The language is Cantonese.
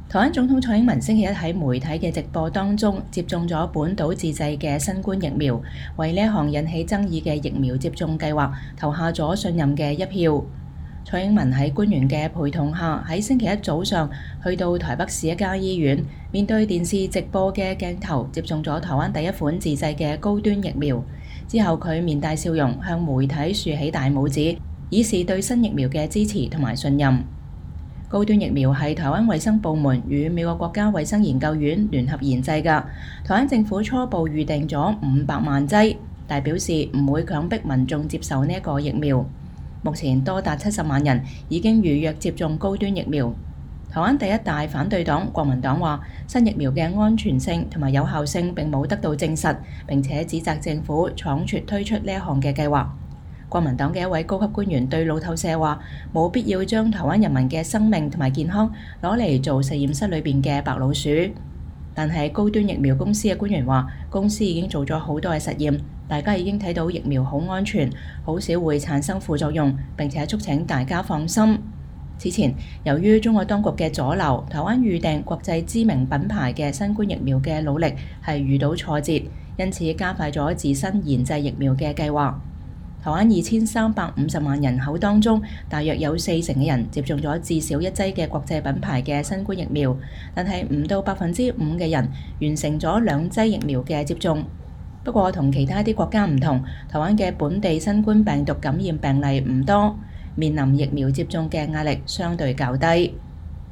台灣總統蔡英文星期一喺媒體嘅直播當中接種咗本島自製嘅新冠疫苗，為呢一項引起爭議嘅疫苗接種計劃投下咗信任嘅一票。蔡英文喺官員嘅陪同下，喺星期一早上去到台北市一家醫院，面對電視直播嘅鏡頭，接種咗台灣第一款自製嘅高端疫苗。之後佢面帶笑容，向媒體豎起大拇指，以示對新疫苗嘅支持同埋信任。高端疫苗係台灣衛生部門與美國國家衛生研究院聯合研製嘅，台灣政府初步預定咗500萬劑，但表示唔會強迫民眾接受呢一個疫苗。目前多達70萬人已經預約接種高端疫苗。台灣第一大反對黨國民黨話，新疫苗嘅安全性同埋有效性並冇得到證實，並且指責政府倉促推出呢一項嘅計劃。國民黨嘅一位高級官員對路透社話，冇必要將台灣人民嘅生命同埋健康攞嚟做實驗室裏邊嘅白老鼠。但係高端疫苗公司嘅官員話，公司已經做咗好多嘅實驗，大家已經睇到疫苗好安全，好少會產生副作用，並且促請大家放心。此前，由於中國當局嘅阻撓，台灣預訂國際知名品牌嘅新冠疫苗嘅努力係遇到挫折，因此加快咗自身研製疫苗嘅計劃。台灣2350萬人口當中，大約有40%嘅人接種咗至少一劑嘅國際品牌嘅新冠疫苗，但係唔到5%嘅人完成咗2劑疫苗嘅接種。不過同其他啲國家唔同，台灣嘅本地新冠病毒感染病例唔多，面臨疫苗接種嘅壓力相對較低。